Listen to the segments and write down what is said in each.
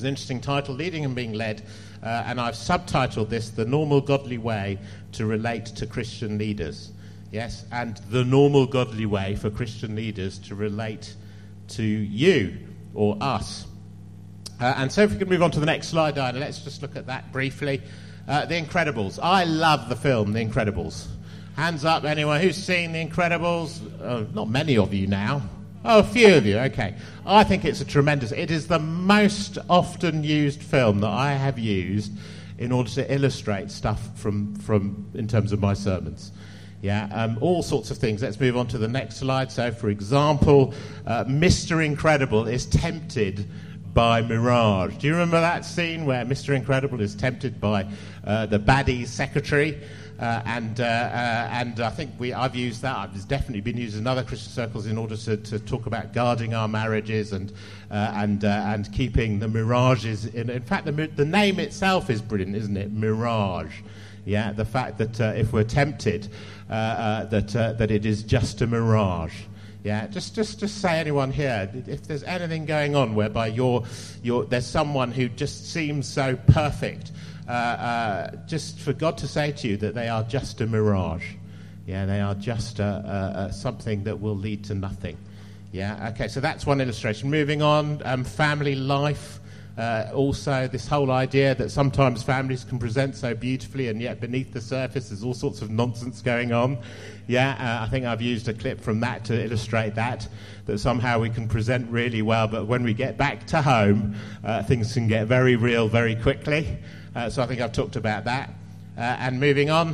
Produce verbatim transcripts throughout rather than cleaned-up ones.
is an interesting title, Leading and Being Led, uh, and I've subtitled this, The Normal Godly Way to Relate to Christian Leaders. Yes, and the normal godly way for Christian leaders to relate to you or us. Uh, and so if we can move on to the next slide, Diana, let's just look at that briefly. Uh, The Incredibles. I love the film, The Incredibles. Hands up, anyone who's seen The Incredibles? Uh, not many of you now. Oh, a few of you, okay. I think it's a tremendous... It is the most often used film that I have used in order to illustrate stuff from, from in terms of my sermons. Yeah, um, all sorts of things. Let's move on to the next slide. So, for example, uh, Mister Incredible is tempted by Mirage. Do you remember that scene where Mister Incredible is tempted by uh, the baddie secretary? Uh, and uh, uh, and I think we I've used that. It's definitely been used in other Christian circles in order to, to talk about guarding our marriages and uh, and uh, and keeping the mirages. In, in fact, the the name itself is brilliant, isn't it? Mirage. Yeah, the fact that uh, if we're tempted, uh, uh, that uh, that it is just a mirage. Yeah, just just just say anyone here, if there's anything going on whereby you're you're there's someone who just seems so perfect, uh, uh, just for God to say to you that they are just a mirage. Yeah, they are just uh, uh, uh, something that will lead to nothing. Yeah, okay, so that's one illustration. Moving on, um, family life. Uh, also, this whole idea that sometimes families can present so beautifully and yet beneath the surface there's all sorts of nonsense going on. Yeah, uh, I think I've used a clip from that to illustrate that, that somehow we can present really well, but when we get back to home, uh, things can get very real very quickly. Uh, so I think I've talked about that. Uh, and moving on.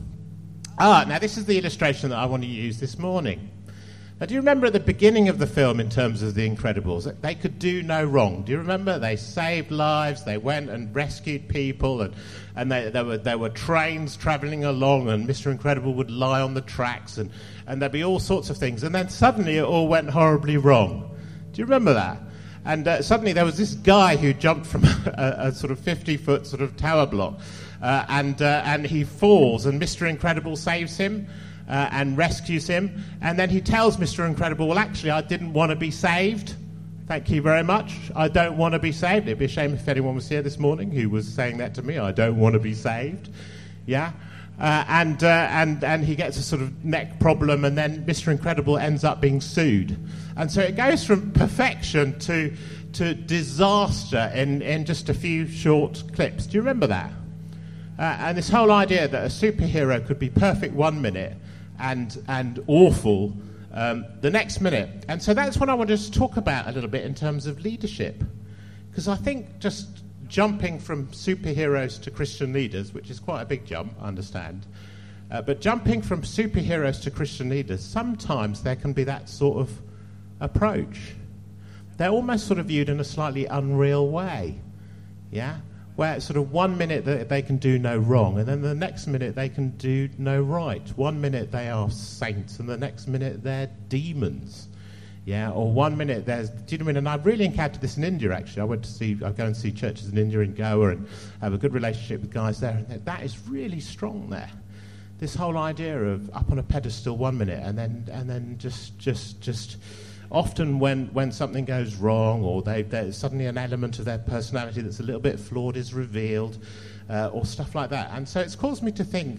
Ah, now this is the illustration that I want to use this morning. Now, do you remember at the beginning of the film, in terms of The Incredibles, they could do no wrong? Do you remember? They saved lives, they went and rescued people, and, and they, there were there were trains travelling along, and Mister Incredible would lie on the tracks, and, and there'd be all sorts of things. And then suddenly it all went horribly wrong. Do you remember that? And uh, suddenly there was this guy who jumped from a, a sort of fifty-foot sort of tower block, uh, and uh, and he falls, and Mister Incredible saves him. Uh, and rescues him, and then he tells Mister Incredible, well, actually, I didn't want to be saved. Thank you very much. I don't want to be saved. It'd be a shame if anyone was here this morning who was saying that to me. I don't want to be saved. Yeah? Uh, and, uh, and, and he gets a sort of neck problem, and then Mister Incredible ends up being sued. And so it goes from perfection to, to disaster in, in just a few short clips. Do you remember that? Uh, and this whole idea that a superhero could be perfect one minute and and awful um, the next minute. And so that's what I want to just talk about a little bit in terms of leadership. Because I think just jumping from superheroes to Christian leaders, which is quite a big jump, I understand, uh, but jumping from superheroes to Christian leaders, sometimes there can be that sort of approach. They're almost sort of viewed in a slightly unreal way, yeah? Where sort of one minute they can do no wrong, and then the next minute they can do no right. One minute they are saints, and the next minute they're demons. Yeah, or one minute there's... Do you know what I mean? And I've really encountered this in India, actually. I went to see... I go and see churches in India, in Goa, and have a good relationship with guys there, and that is really strong there. This whole idea of up on a pedestal one minute, and then and then just just just... Often when, when something goes wrong, or they, there's suddenly an element of their personality that's a little bit flawed is revealed, uh, or stuff like that. And so it's caused me to think,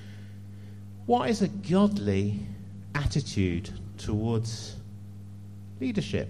what is a godly attitude towards leadership?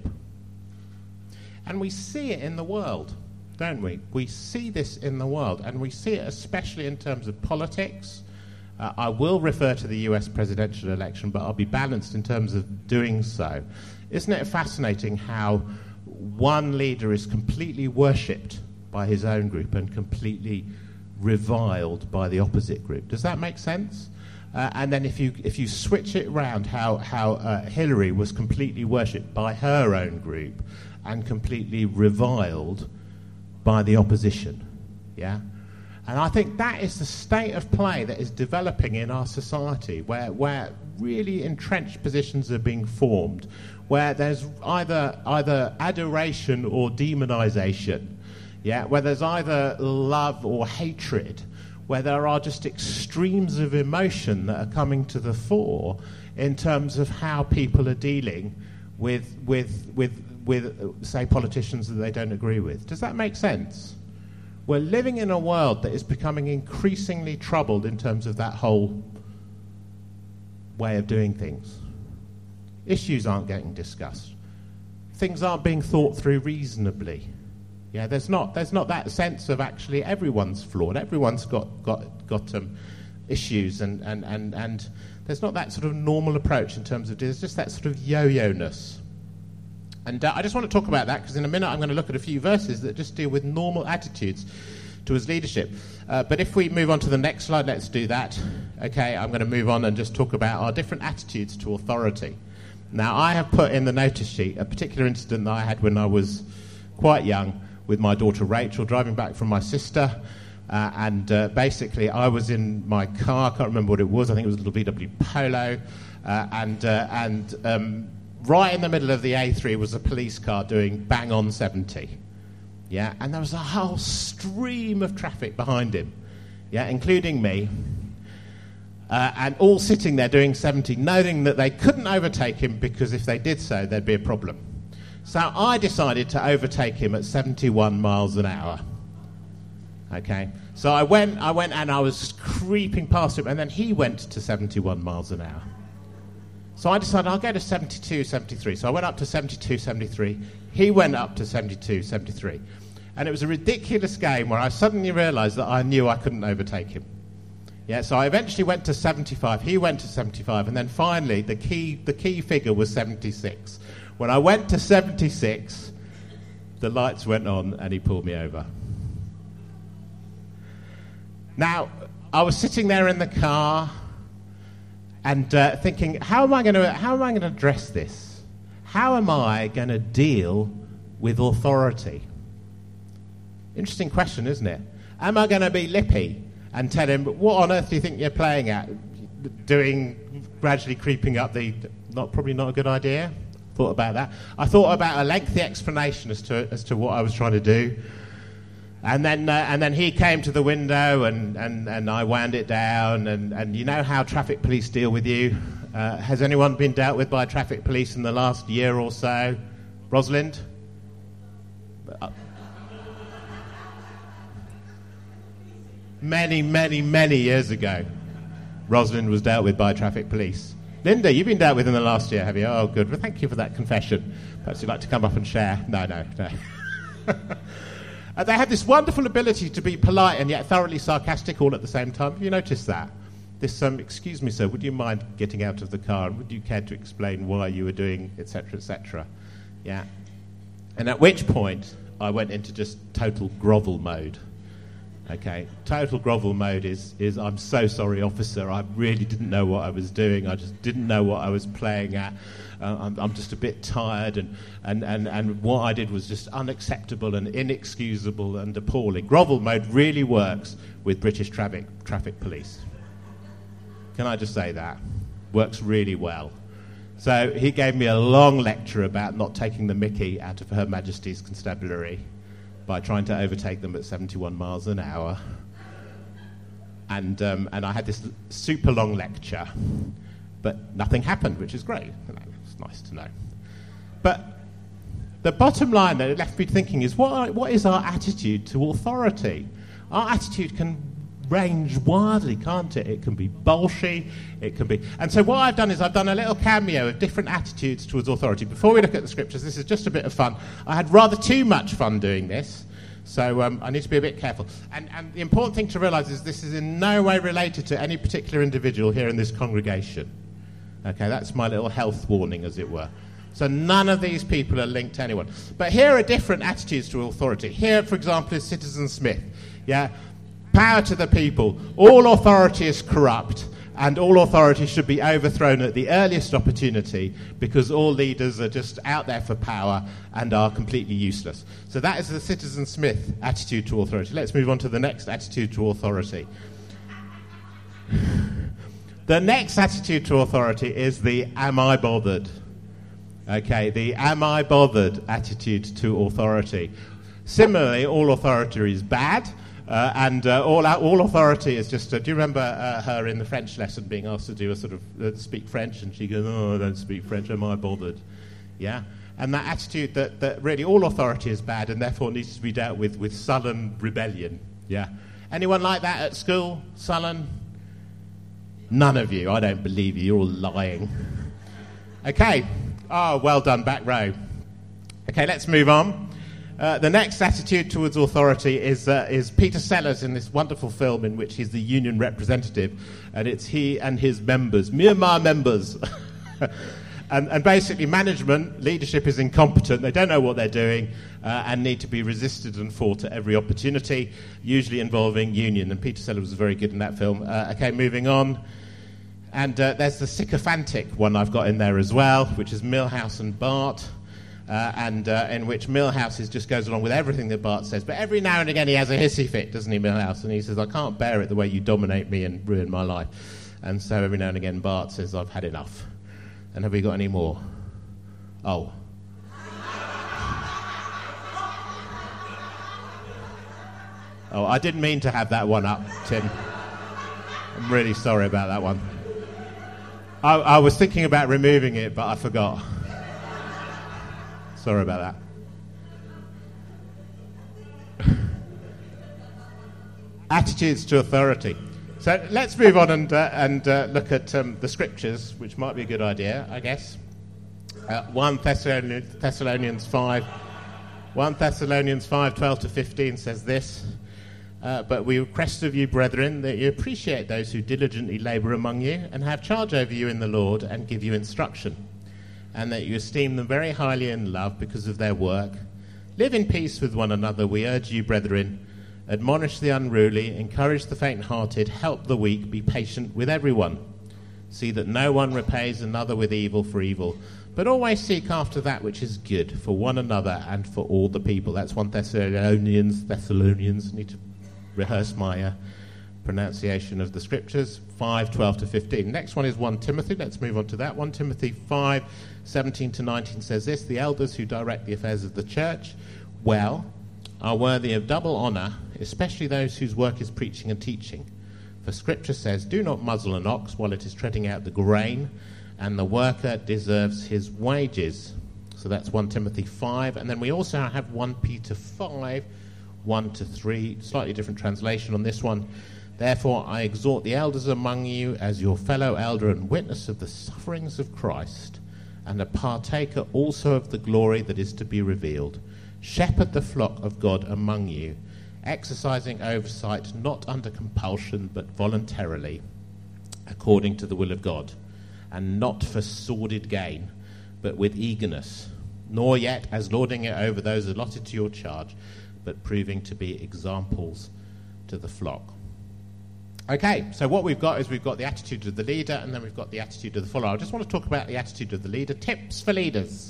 And we see it in the world, don't we? We see this in the world, and we see it especially in terms of politics. Uh, I will refer to the U S presidential election, but I'll be balanced in terms of doing so. Isn't it fascinating how one leader is completely worshipped by his own group and completely reviled by the opposite group? Does that make sense? Uh, and then if you if you switch it round, how, how uh, Hillary was completely worshipped by her own group and completely reviled by the opposition. Yeah? And I think that is the state of play that is developing in our society, where where really entrenched positions are being formed, where there's either either adoration or demonization, yeah, where there's either love or hatred, where there are just extremes of emotion that are coming to the fore in terms of how people are dealing with with with with, uh, say, politicians that they don't agree with. Does that make sense? We're living in a world that is becoming increasingly troubled in terms of that whole way of doing things. Issues aren't getting discussed. Things aren't being thought through reasonably. Yeah, there's not there's not that sense of actually everyone's flawed. Everyone's got got got um, issues, and, and, and, and there's not that sort of normal approach in terms of there's just that sort of yo-yo-ness. And uh, I just want to talk about that because in a minute I'm going to look at a few verses that just deal with normal attitudes towards leadership. Uh, but if we move on to the next slide, let's do that. Okay, I'm going to move on and just talk about our different attitudes to authority. Now, I have put in the notice sheet a particular incident that I had when I was quite young with my daughter Rachel, driving back from my sister. Uh, and uh, basically, I was in my car. I can't remember what it was. I think it was a little V W Polo. Uh, and uh, and um, right in the middle of the A three was a police car doing bang on seventy. Yeah, and there was a whole stream of traffic behind him, yeah, including me, uh, and all sitting there doing seventy, knowing that they couldn't overtake him because if they did so, there'd be a problem. So I decided to overtake him at seventy-one miles an hour. Okay, so I went, I went, and I was creeping past him, and then he went to seventy-one miles an hour. So I decided I'll go to seventy-two, seventy-three. So I went up to seventy-two, seventy-three. He went up to seventy-two, seventy-three. And it was a ridiculous game where I suddenly realised that I knew I couldn't overtake him. Yeah, so I eventually went to seventy-five. He went to seventy-five. And then finally, the key, the key figure was seventy-six. When I went to seventy-six, the lights went on and he pulled me over. Now, I was sitting there in the car and uh, thinking, how am I going to how am I going to address this? How am I going to deal with authority? Interesting question, isn't it? Am I going to be lippy and tell him, what on earth do you think you're playing at? Doing, gradually creeping up the, not probably not a good idea. Thought about that. I thought about a lengthy explanation as to as to what I was trying to do. And then uh, and then he came to the window and, and, and I wound it down. And, and you know how traffic police deal with you. Uh, has anyone been dealt with by traffic police in the last year or so? Rosalind? Uh, many, many, many years ago, Rosalind was dealt with by traffic police. Linda, you've been dealt with in the last year, have you? Oh, good. Well, thank you for that confession. Perhaps you'd like to come up and share. No, no, no. uh, they had this wonderful ability to be polite and yet thoroughly sarcastic all at the same time. Have you noticed that? This, um, excuse me, sir, would you mind getting out of the car? And would you care to explain why you were doing, et cetera, et cetera? Yeah. And at which point, I went into just total grovel mode. Okay, total grovel mode is, is, I'm so sorry, officer, I really didn't know what I was doing, I just didn't know what I was playing at, uh, I'm, I'm just a bit tired, and, and, and, and what I did was just unacceptable and inexcusable and appalling. Grovel mode really works with British traffic, traffic police. Can I just say that? Works really well. So he gave me a long lecture about not taking the mickey out of Her Majesty's Constabulary by trying to overtake them at seventy-one miles an hour. And um, and I had this super long lecture, but nothing happened, which is great. It's nice to know. But the bottom line that it left me thinking is, what, what is our attitude to authority? Our attitude can range wildly, can't it? It can be bolshy, it can be... And so what I've done is I've done a little cameo of different attitudes towards authority. Before we look at the scriptures, this is just a bit of fun. I had rather too much fun doing this, so um, I need to be a bit careful. And, and the important thing to realise is this is in no way related to any particular individual here in this congregation. Okay, that's my little health warning, as it were. So none of these people are linked to anyone. But here are different attitudes to authority. Here, for example, is Citizen Smith. Yeah, power to the people. All authority is corrupt, and all authority should be overthrown at the earliest opportunity because all leaders are just out there for power and are completely useless. So that is the Citizen Smith attitude to authority. Let's move on to the next attitude to authority. The next attitude to authority is the am I bothered? Okay, the am I bothered attitude to authority. Similarly, all authority is bad. Uh, and uh, all all authority is just... Uh, do you remember uh, her in the French lesson being asked to do a sort of... Uh, speak French, and she goes, oh, I don't speak French, am I bothered? Yeah? and that attitude that, that really all authority is bad and therefore needs to be dealt with with sullen rebellion. Yeah. Anyone like that at school? Sullen? None of you. I don't believe you. You're all lying. Okay. Oh, well done, back row. Okay, let's move on. Uh, the next attitude towards authority is uh, is Peter Sellers in this wonderful film in which he's the union representative, and it's he and his members, Myanmar members. and, and basically management, leadership is incompetent, they don't know what they're doing, uh, and need to be resisted and fought at every opportunity, usually involving union, and Peter Sellers was very good in that film. Uh, okay, moving on. And uh, there's the sycophantic one I've got in there as well, which is Milhouse and Bart. Uh, and uh, in which Milhouse is just goes along with everything that Bart says. But every now and again he has a hissy fit, doesn't he, Milhouse? And he says, I can't bear it the way you dominate me and ruin my life. And so every now and again Bart says, I've had enough. And have we got any more? Oh. Oh, I didn't mean to have that one up, Tim. I'm really sorry about that one. I, I was thinking about removing it, but I forgot. Sorry about that. Attitudes to authority. So let's move on and uh, and uh, look at um, the scriptures, which might be a good idea, I guess. Uh, First Thessalonians five, First Thessalonians five, twelve to fifteen says this. Uh, but we request of you, brethren, that you appreciate those who diligently labour among you and have charge over you in the Lord and give you instruction, and that you esteem them very highly in love because of their work. Live in peace with one another, we urge you, brethren. Admonish the unruly, encourage the faint-hearted, help the weak, be patient with everyone. See that no one repays another with evil for evil, but always seek after that which is good for one another and for all the people. That's First Thessalonians. Thessalonians. I need to rehearse my uh, pronunciation of the scriptures. five, twelve to fifteen. Next one is First Timothy. Let's move on to that. First Timothy five, seventeen to nineteen says this. The elders who direct the affairs of the church well are worthy of double honour, especially those whose work is preaching and teaching. For scripture says, do not muzzle an ox while it is treading out the grain, and the worker deserves his wages. So that's First Timothy five. And then we also have First Peter five, one to three. Slightly different translation on this one. Therefore I exhort the elders among you as your fellow elder and witness of the sufferings of Christ, and a partaker also of the glory that is to be revealed. Shepherd the flock of God among you, exercising oversight not under compulsion but voluntarily, according to the will of God, and not for sordid gain, but with eagerness, nor yet as lording it over those allotted to your charge, but proving to be examples to the flock. Okay, so what we've got is we've got the attitude of the leader, and then we've got the attitude of the follower. I just want to talk about the attitude of the leader. Tips for leaders.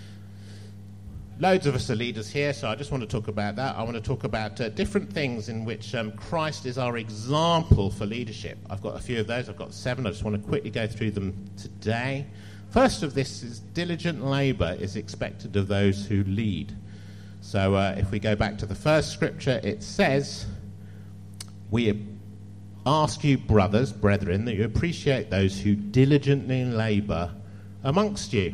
Loads of us are leaders here, so I just want to talk about that. I want to talk about uh, different things in which um, Christ is our example for leadership. I've got a few of those. I've got seven. I just want to quickly go through them today. First of this is diligent labour is expected of those who lead. So uh, if we go back to the first scripture, it says, we ask you, brothers, brethren, that you appreciate those who diligently labour amongst you.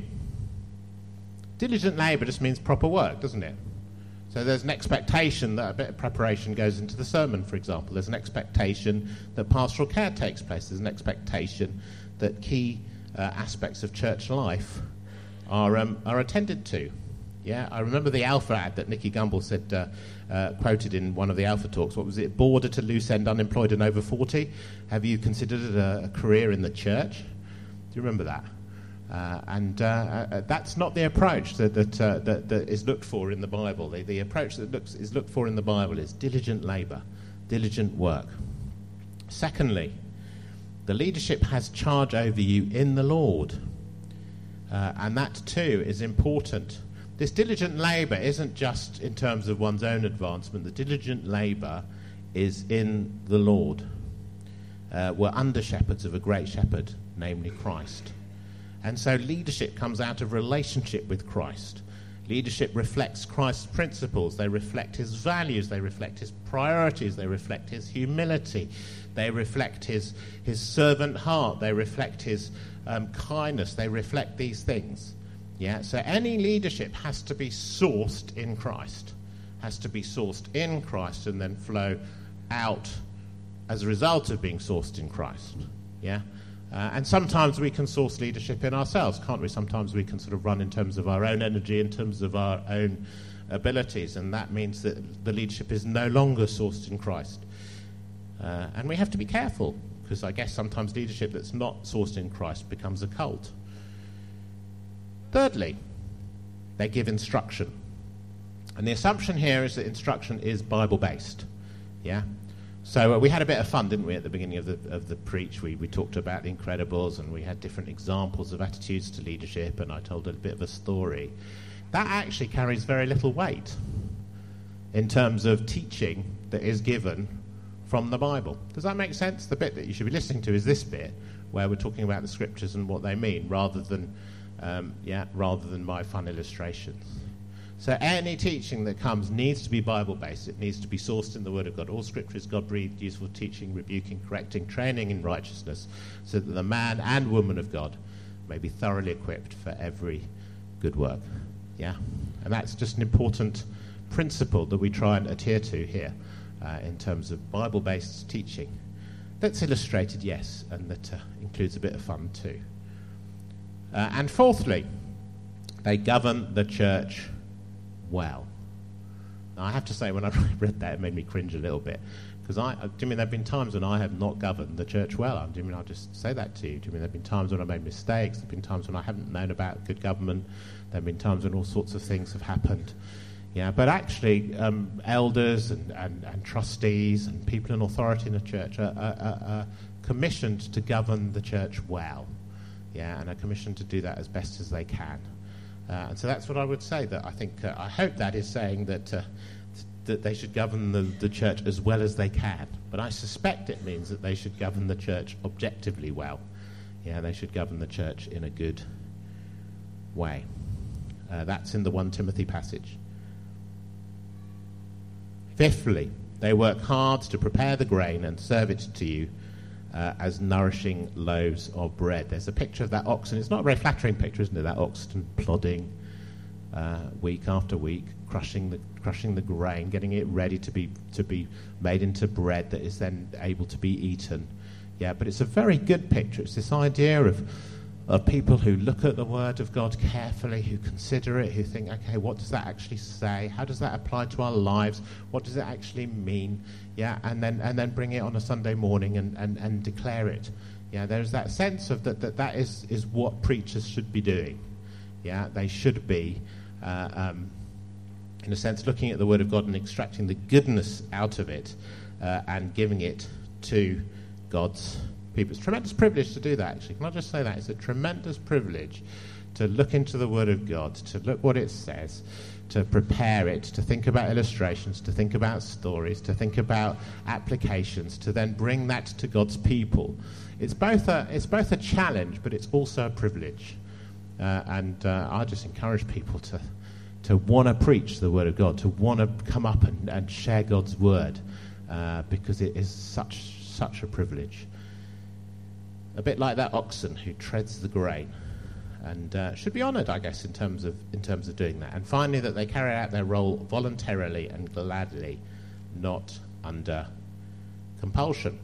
Diligent labour just means proper work, doesn't it? So there's an expectation that a bit of preparation goes into the sermon, for example. There's an expectation that pastoral care takes place. There's an expectation that key uh, aspects of church life are um, are attended to. Yeah, I remember the Alpha ad that Nicky Gumbel said, uh, uh, quoted in one of the Alpha talks. What was it? Bored at a loose end, unemployed and over forty. Have you considered it a, a career in the church? Do you remember that? Uh, and uh, uh, that's not the approach that that, uh, that that is looked for in the Bible. The, the approach that looks is looked for in the Bible is diligent labour, diligent work. Secondly, the leadership has charge over you in the Lord, uh, and that too is important. This diligent labour isn't just in terms of one's own advancement. The diligent labour is in the Lord. Uh, we're under shepherds of a great shepherd, namely Christ. And so leadership comes out of relationship with Christ. Leadership reflects Christ's principles. They reflect his values. They reflect his priorities. They reflect his humility. They reflect his, his servant heart. They reflect his um, kindness. They reflect these things. Yeah, so any leadership has to be sourced in Christ, has to be sourced in Christ and then flow out as a result of being sourced in Christ. Yeah, uh, and sometimes we can source leadership in ourselves, can't we? Sometimes we can sort of run in terms of our own energy, in terms of our own abilities, and that means that the leadership is no longer sourced in Christ. Uh, and we have to be careful, because I guess sometimes leadership that's not sourced in Christ becomes a cult. Thirdly, they give instruction. And the assumption here is that instruction is Bible-based. Yeah? So uh, we had a bit of fun, didn't we, at the beginning of the of the preach. We we talked about the Incredibles, and we had different examples of attitudes to leadership, and I told a bit of a story. That actually carries very little weight in terms of teaching that is given from the Bible. Does that make sense? The bit that you should be listening to is this bit, where we're talking about the scriptures and what they mean, rather than Um, yeah, rather than my fun illustrations. So any teaching that comes needs to be Bible-based. It needs to be sourced in the Word of God. All Scripture is God-breathed, useful teaching, rebuking, correcting, training in righteousness, so that the man and woman of God may be thoroughly equipped for every good work. Yeah, and that's just an important principle that we try and adhere to here uh, in terms of Bible-based teaching. That's illustrated, yes, and that uh, includes a bit of fun too. Uh, and fourthly, they govern the church well. Now, I have to say, when I read that, it made me cringe a little bit. Because I, do you mean there have been times when I have not governed the church well? Do you mean I'll just say that to you? Do you mean there have been times when I made mistakes? There have been times when I haven't known about good government? There have been times when all sorts of things have happened. Yeah, but actually, um, elders and, and, and trustees and people in authority in the church are, are, are commissioned to govern the church well. Yeah, and are commissioned to do that as best as they can. Uh, and so that's what I would say, that I think, uh, I hope that is saying that uh, that they should govern the, the church as well as they can. But I suspect it means that they should govern the church objectively well. Yeah, they should govern the church in a good way. Uh, that's in the First Timothy passage. Fifthly, they work hard to prepare the grain and serve it to you Uh, as nourishing loaves of bread. There's a picture of that oxen. It's not a very flattering picture, isn't it? That oxen plodding uh, week after week, crushing the crushing the grain, getting it ready to be to be made into bread that is then able to be eaten. Yeah, but it's a very good picture. It's this idea of of people who look at the Word of God carefully, who consider it, who think, okay, what does that actually say? How does that apply to our lives? What does it actually mean? Yeah, and then and then bring it on a Sunday morning and, and, and declare it. Yeah, there's that sense of that that, that is, is what preachers should be doing. Yeah, they should be, uh, um, in a sense, looking at the Word of God and extracting the goodness out of it uh, and giving it to God's people. It's a tremendous privilege to do that, actually. Can I just say that? It's a tremendous privilege to look into the Word of God, to look what it says, to prepare it, to think about illustrations, to think about stories, to think about applications, to then bring that to God's people. It's both a, it's both a challenge, but it's also a privilege. Uh, and uh, I just encourage people to to want to preach the Word of God, to want to come up and, and share God's Word, uh, because it is such such a privilege. A bit like that oxen who treads the grain, and uh, should be honoured, I guess, in terms of in terms of doing that. And finally, that they carry out their role voluntarily and gladly, not under compulsion.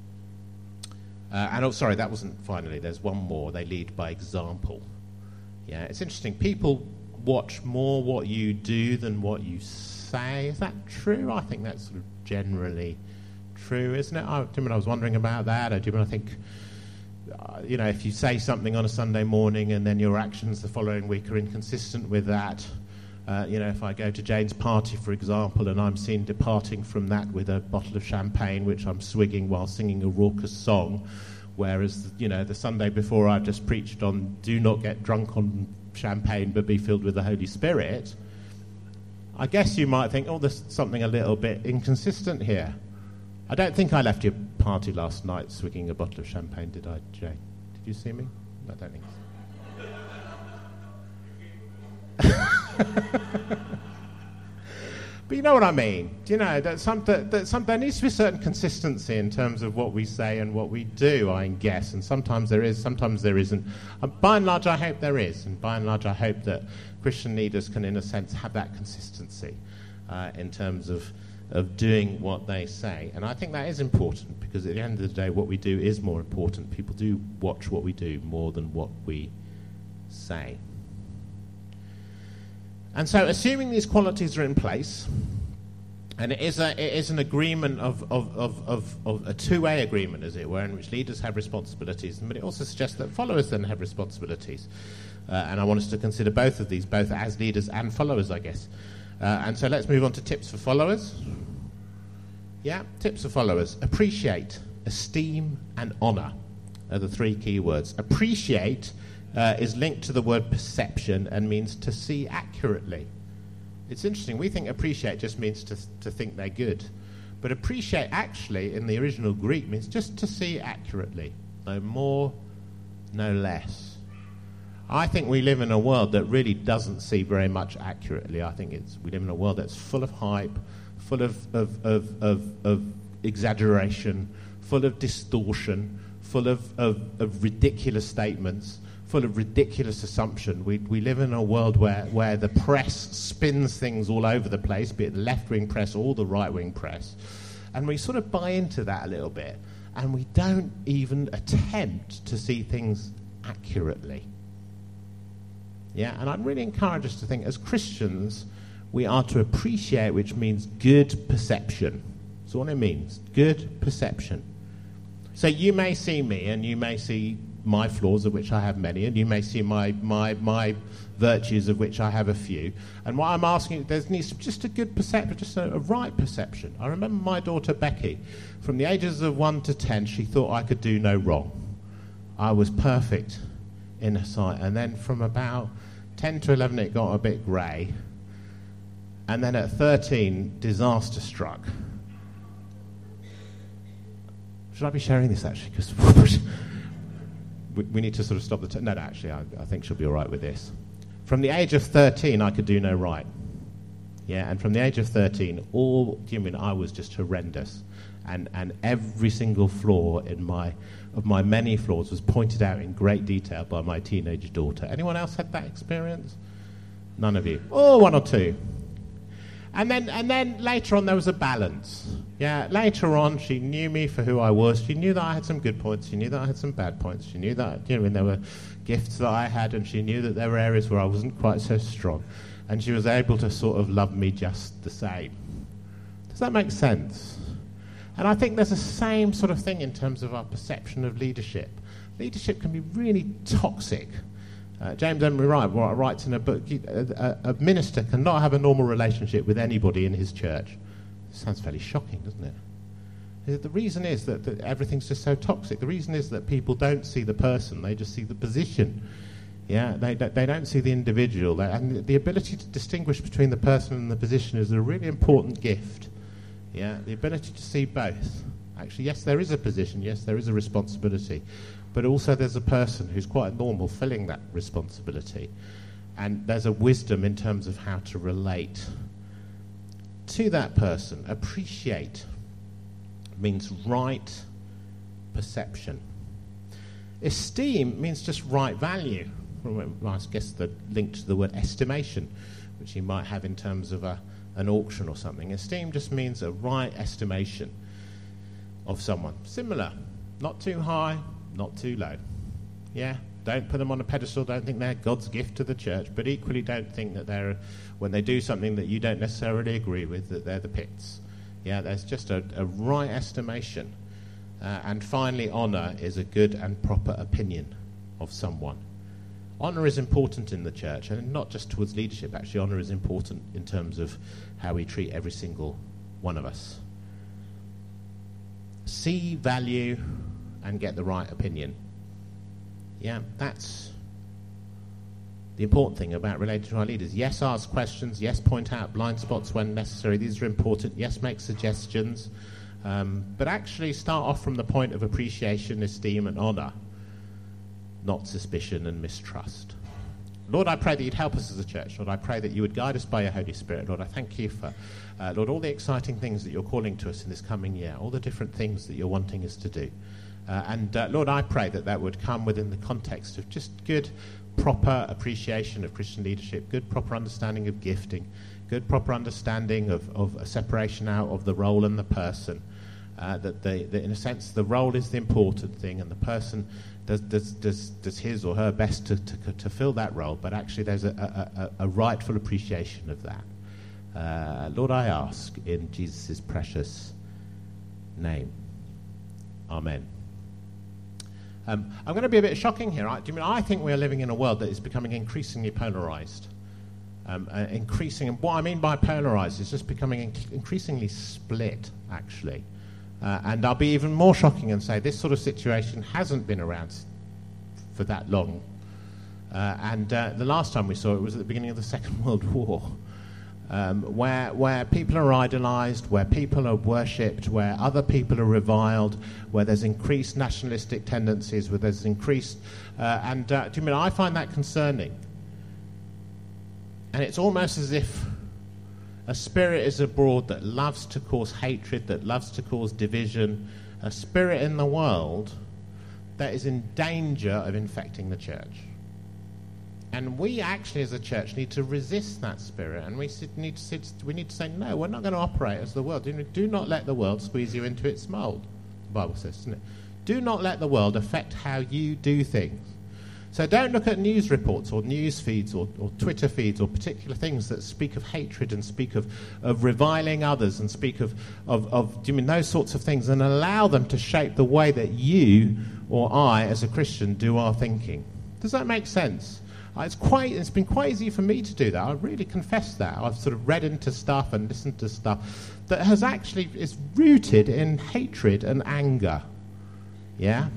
Uh, and oh, sorry, that wasn't finally. There's one more. They lead by example. Yeah, it's interesting. People watch more what you do than what you say. Is that true? I think that's sort of generally true, isn't it? I, do you mean I was wondering about that? Or do you mean I think, uh, you know, if you say something on a Sunday morning and then your actions the following week are inconsistent with that, uh, you know, if I go to Jane's party, for example, and I'm seen departing from that with a bottle of champagne, which I'm swigging while singing a raucous song, whereas, you know, the Sunday before I've just preached on do not get drunk on champagne but be filled with the Holy Spirit, I guess you might think, oh, there's something a little bit inconsistent here. I don't think I left your party last night swigging a bottle of champagne, did I, Jane? Did you see me? I don't think so. But you know what I mean. Do you know that some that, that some there needs to be a certain consistency in terms of what we say and what we do, I guess. And sometimes there is, sometimes there isn't. And by and large, I hope there is. And by and large, I hope that Christian leaders can, in a sense, have that consistency uh, in terms of of doing what they say. And I think that is important, because at the end of the day, what we do is more important. People do watch what we do more than what we say. And so, assuming these qualities are in place, and it is a it is an agreement of of, of, of, of a two-way agreement, as it were, in which leaders have responsibilities, but it also suggests that followers then have responsibilities. Uh, and I want us to consider both of these, both as leaders and followers, I guess. Uh, and so let's move on to tips for followers. Yeah, tips for followers. Appreciate, esteem, and honour are the three key words. Appreciate Uh, is linked to the word perception and means to see accurately. It's interesting, we think appreciate just means to, to think they're good. But appreciate actually in the original Greek means just to see accurately. No more, no less. I think we live in a world that really doesn't see very much accurately. I think it's we live in a world that's full of hype, full of, of, of, of, of exaggeration, full of distortion, full of, of, of ridiculous statements, full of ridiculous assumption. We we live in a world where, where the press spins things all over the place, be it the left-wing press or the right-wing press. And we sort of buy into that a little bit, and we don't even attempt to see things accurately. Yeah, and I'd really encourage us to think, as Christians, we are to appreciate, which means good perception. That's what it means, good perception. So you may see me, and you may see my flaws, of which I have many, and you may see my my my virtues, of which I have a few. And what I'm asking, there needs just a good perception, just a, a right perception. I remember my daughter Becky, from the ages of one to ten, she thought I could do no wrong. I was perfect in her sight. And then from about ten to eleven, it got a bit grey. And then at thirteen, disaster struck. Should I be sharing this, actually? Because we, we need to sort of stop the... T- no, no, actually, I, I think she'll be all right with this. From the age of thirteen, I could do no right. Yeah, and from the age of thirteen, all... Do you mean I was just horrendous? And and every single flaw in my of my many flaws was pointed out in great detail by my teenage daughter. Anyone else had that experience? None of you. Oh, one or two. And then and then later on there was a balance. Yeah, later on she knew me for who I was. She knew that I had some good points. She knew that I had some bad points. She knew that, you know, when there were gifts that I had, and she knew that there were areas where I wasn't quite so strong. And she was able to sort of love me just the same. Does that make sense? And I think there's the same sort of thing in terms of our perception of leadership. Leadership can be really toxic. Uh, James Emery Wright writes in a book, a, a, a minister cannot have a normal relationship with anybody in his church. It sounds fairly shocking, doesn't it? The reason is that, that everything's just so toxic. The reason is that people don't see the person, they just see the position. Yeah, they, they don't see the individual. They, and the ability to distinguish between the person and the position is a really important gift. Yeah, the ability to see both. Actually, yes, there is a position, yes, there is a responsibility, but also there's a person who's quite normal filling that responsibility. And there's a wisdom in terms of how to relate to that person. Appreciate means right perception. Esteem means just right value. Well, I guess the link to the word estimation, which you might have in terms of a an auction or something. Esteem just means a right estimation of someone. Similar. Not too high, not too low. Yeah? Don't put them on a pedestal, don't think they're God's gift to the church, but equally don't think that they're, when they do something that you don't necessarily agree with, that they're the pits. Yeah, there's just a, a right estimation. Uh, and finally, honour is a good and proper opinion of someone. Honour is important in the church, and not just towards leadership. Actually, honour is important in terms of how we treat every single one of us. See value and get the right opinion. Yeah, that's the important thing about relating to our leaders. Yes, ask questions. Yes, point out blind spots when necessary. These are important. Yes, make suggestions. Um, but actually start off from the point of appreciation, esteem, and honour, not suspicion and mistrust. Lord, I pray that you'd help us as a church. Lord, I pray that you would guide us by your Holy Spirit. Lord, I thank you for, uh, Lord, all the exciting things that you're calling to us in this coming year, all the different things that you're wanting us to do. Uh, and, uh, Lord, I pray that that would come within the context of just good, proper appreciation of Christian leadership, good, proper understanding of gifting, good, proper understanding of, of a separation out of the role and the person. Uh, that, they, that, in a sense, the role is the important thing, and the person does does does, does his or her best to, to to fill that role. But actually, there's a, a, a rightful appreciation of that. Uh, Lord, I ask in Jesus' precious name, Amen. Um, I'm going to be a bit shocking here. I, do you mean I think we're living in a world that is becoming increasingly polarised. Um, uh, increasing, and what I mean by polarised is just becoming inc- increasingly split, actually. Uh, and I'll be even more shocking and say this sort of situation hasn't been around for that long. Uh, and uh, the last time we saw it was at the beginning of the Second World War, um, where where people are idolised, where people are worshipped, where other people are reviled, where there's increased nationalistic tendencies, where there's increased... Uh, and uh, do you mean I find that concerning? And it's almost as if a spirit is abroad that loves to cause hatred, that loves to cause division, a spirit in the world that is in danger of infecting the church. And we actually as a church need to resist that spirit, and we need to, sit, we need to say, no, we're not going to operate as the world. Do not let the world squeeze you into its mould, the Bible says, doesn't it? Do not let the world affect how you do things. So don't look at news reports or news feeds or, or Twitter feeds or particular things that speak of hatred and speak of, of reviling others and speak of, of, of do you mean those sorts of things, and allow them to shape the way that you or I as a Christian do our thinking. Does that make sense? Uh, it's quite. It's been quite easy for me to do that. I really confess that. I've sort of read into stuff and listened to stuff that has actually is rooted in hatred and anger. Yeah?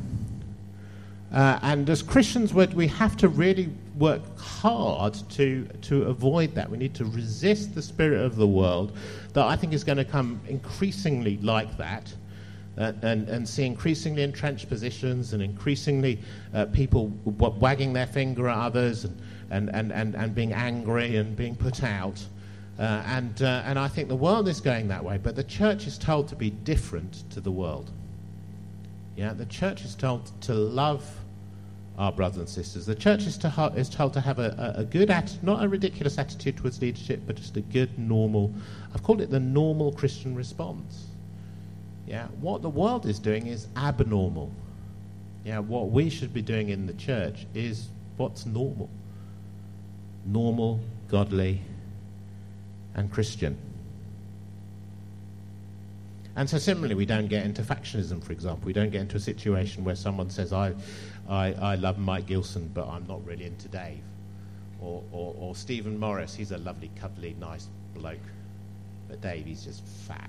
Uh, and as Christians, we have to really work hard to to avoid that. We need to resist the spirit of the world that I think is going to come increasingly like that, uh, and, and see increasingly entrenched positions and increasingly uh, people w- wagging their finger at others and, and, and, and, and being angry and being put out. Uh, and, uh, and I think the world is going that way, but the church is told to be different to the world. Yeah, the church is told to love our brothers and sisters. The church is, to ha- is told to have a, a, a good attitude, not a ridiculous attitude towards leadership, but just a good, normal, I've called it the normal Christian response. Yeah, what the world is doing is abnormal. Yeah, what we should be doing in the church is what's normal. Normal, godly, and Christian. And so similarly, we don't get into factionism, for example. We don't get into a situation where someone says, I I, I love Mike Gilson, but I'm not really into Dave. Or, or, or Stephen Morris, he's a lovely, cuddly, nice bloke. But Dave, he's just fat.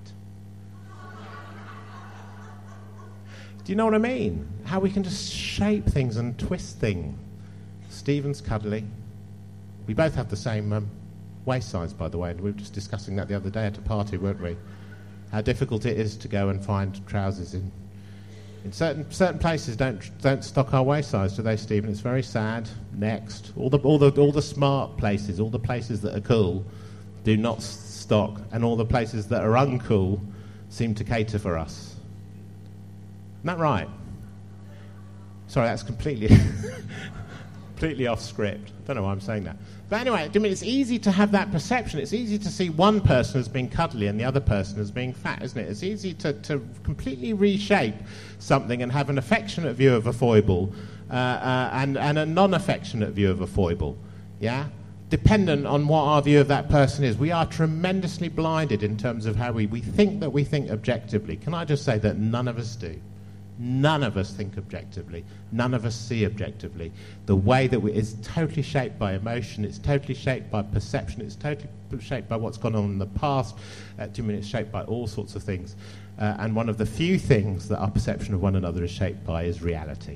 Do you know what I mean? How we can just shape things and twist things. Stephen's cuddly. We both have the same um, waist size, by the way, and we were just discussing that the other day at a party, weren't we? How difficult it is to go and find trousers in in certain certain places. Don't don't stock our waist size, do they, Stephen? It's very sad. Next, all the all the all the smart places, all the places that are cool, do not s- stock, and all the places that are uncool seem to cater for us. Isn't that right? Sorry, that's completely completely off script. I don't know why I'm saying that. But anyway, I mean, it's easy to have that perception. It's easy to see one person as being cuddly and the other person as being fat, isn't it? It's easy to, to completely reshape something and have an affectionate view of a foible uh, uh, and, and a non-affectionate view of a foible, yeah? Dependent on what our view of that person is. We are tremendously blinded in terms of how we, we think that we think objectively. Can I just say that none of us do? None of us think objectively. None of us see objectively. The way that we is totally shaped by emotion. It's totally shaped by perception. It's totally shaped by what's gone on in the past. Uh, to me, it's shaped by all sorts of things. Uh, and one of the few things that our perception of one another is shaped by is reality.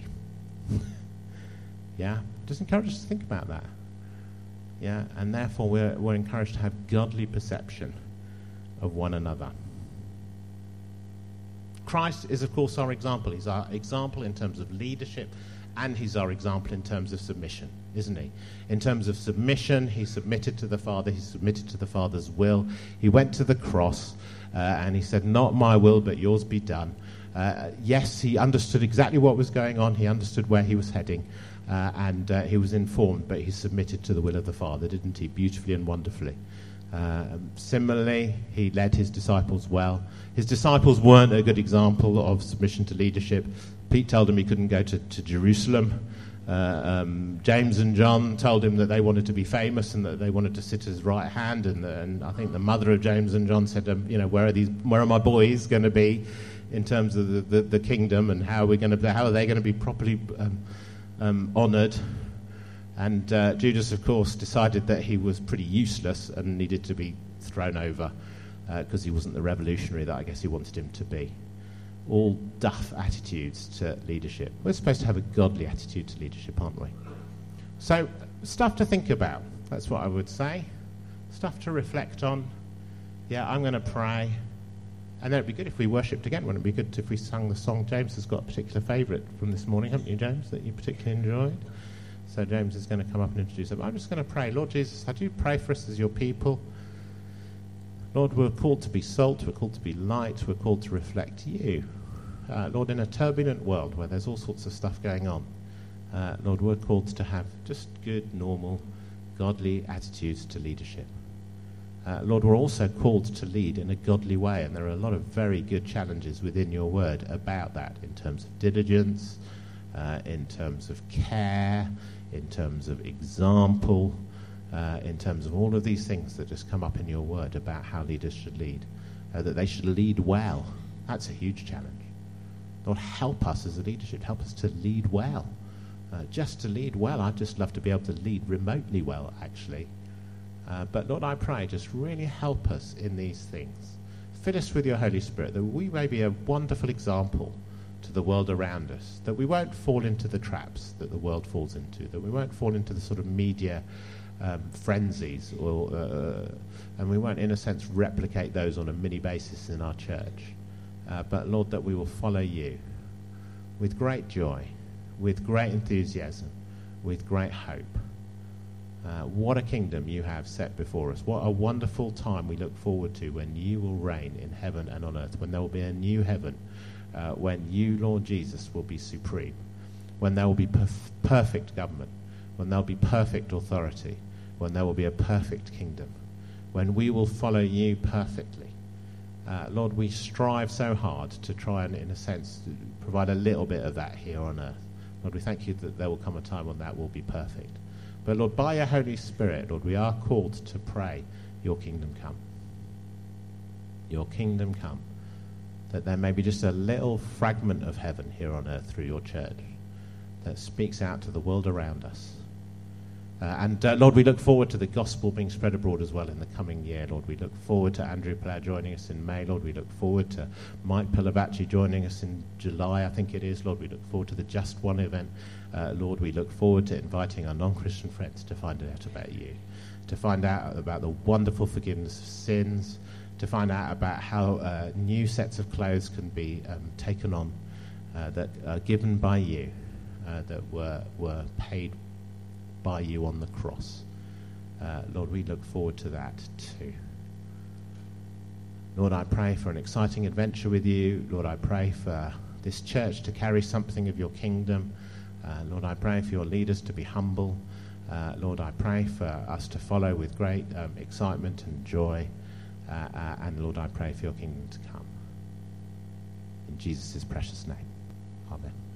Yeah? Just encourage us to think about that. Yeah? And therefore, we're, we're encouraged to have godly perception of one another. Christ is, of course, our example. He's our example in terms of leadership and he's our example in terms of submission, isn't he? In terms of submission, he submitted to the Father, he submitted to the Father's will. He went to the cross, uh, and he said, not my will, but yours be done. Uh, yes, he understood exactly what was going on. He understood where he was heading, uh, and uh, he was informed, but he submitted to the will of the Father, didn't he? Beautifully and wonderfully. Uh, similarly, he led his disciples well. His disciples weren't a good example of submission to leadership. Pete told him he couldn't go to, to Jerusalem. Uh, um, James and John told him that they wanted to be famous and that they wanted to sit at his right hand. And, and I think the mother of James and John said, um, you know, where are these? Where are my boys going to be in terms of the, the, the kingdom, and how are we going to? How are they going to be properly um, um, honoured? And uh, Judas, of course, decided that he was pretty useless and needed to be thrown over because uh, he wasn't the revolutionary that I guess he wanted him to be. All duff attitudes to leadership. We're supposed to have a godly attitude to leadership, aren't we? So, stuff to think about. That's what I would say. Stuff to reflect on. Yeah, I'm going to pray. And then it'd be good if we worshipped again. Wouldn't it be good if we sung the song? James has got a particular favourite from this morning, haven't you, James, that you particularly enjoyed? So James is going to come up and introduce it. I'm just going to pray. Lord Jesus, I do pray for us as your people. Lord, we're called to be salt, we're called to be light, we're called to reflect you. Uh, Lord, in a turbulent world where there's all sorts of stuff going on, uh, Lord, we're called to have just good, normal, godly attitudes to leadership. Uh, Lord, we're also called to lead in a godly way, and there are a lot of very good challenges within your word about that, in terms of diligence, uh, in terms of care, in terms of example, uh, in terms of all of these things that just come up in your word about how leaders should lead, uh, that they should lead well. That's a huge challenge. Lord, help us as a leadership, help us to lead well. Uh, just to lead well, I'd just love to be able to lead remotely well, actually. Uh, but Lord, I pray, just really help us in these things. Fill us with your Holy Spirit, that we may be a wonderful example to the world around us, that we won't fall into the traps that the world falls into, that we won't fall into the sort of media um, frenzies, or, uh, and we won't, in a sense, replicate those on a mini basis in our church. Uh, but Lord, that we will follow you with great joy, with great enthusiasm, with great hope. Uh, what a kingdom you have set before us. What a wonderful time we look forward to when you will reign in heaven and on earth, when there will be a new heaven, uh, when you, Lord Jesus, will be supreme, when there will be perf- perfect government, when there will be perfect authority, when there will be a perfect kingdom, when we will follow you perfectly. Uh, Lord, we strive so hard to try and, in a sense, provide a little bit of that here on earth. Lord, we thank you that there will come a time when that will be perfect. But Lord, by your Holy Spirit, Lord, we are called to pray, your kingdom come. Your kingdom come. That there may be just a little fragment of heaven here on earth through your church that speaks out to the world around us. Uh, and uh, Lord, we look forward to the gospel being spread abroad as well in the coming year. Lord, we look forward to Andrew Platt joining us in May. Lord, we look forward to Mike Pilavachi joining us in July, I think it is. Lord, we look forward to the Just One event. Uh, Lord, we look forward to inviting our non-Christian friends to find out about you, to find out about the wonderful forgiveness of sins, to find out about how uh, new sets of clothes can be um, taken on uh, that are given by you, uh, that were, were paid by you on the cross. Uh, Lord, we look forward to that too. Lord, I pray for an exciting adventure with you. Lord, I pray for this church to carry something of your kingdom. Uh, Lord, I pray for your leaders to be humble. Uh, Lord, I pray for us to follow with great um, excitement and joy. Uh, uh, and Lord, I pray for your kingdom to come. In Jesus' precious name. Amen.